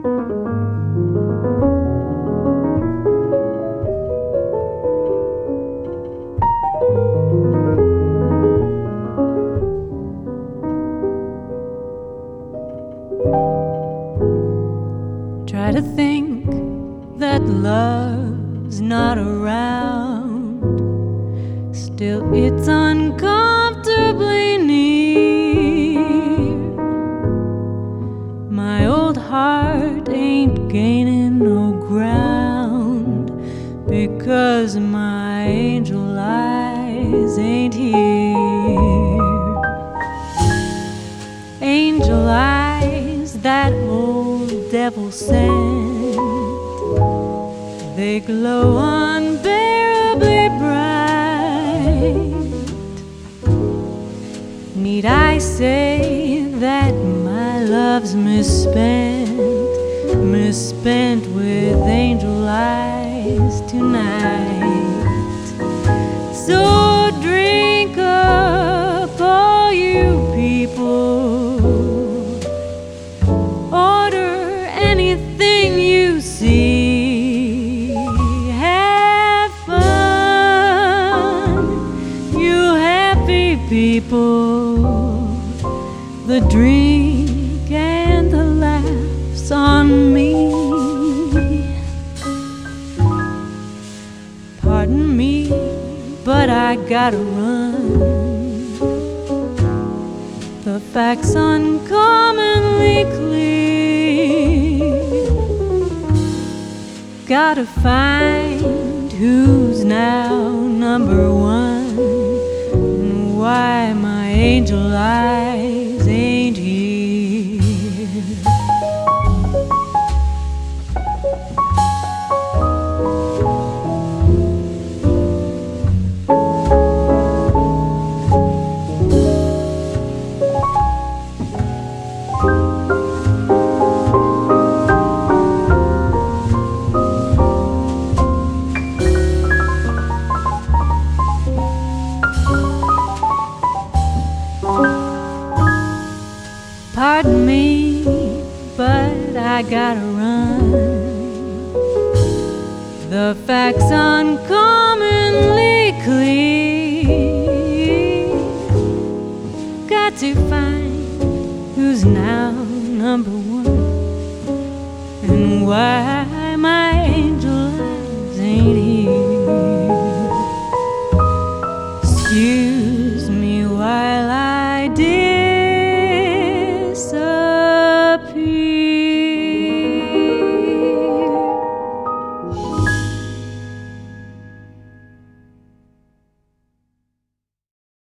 Try to think that love's not around, still it's uncomfortably near. My old heart ain't gaining no ground because my angel eyes ain't here. Angel eyes that old devil sent, they glow unbearably bright. Need I say that my love's misspent, misspent with angel eyes tonight? So drink up, all you people, order anything you see, have fun, you happy people. The drink and the laughs on me. Pardon me, but I gotta run. The facts uncommonly clear. Gotta find who's now number one, and why my angel eyes ain't here. Pardon me, but I gotta run. The facts uncommonly clear. Got to find who's now number one, and why my angel eyes ain't here.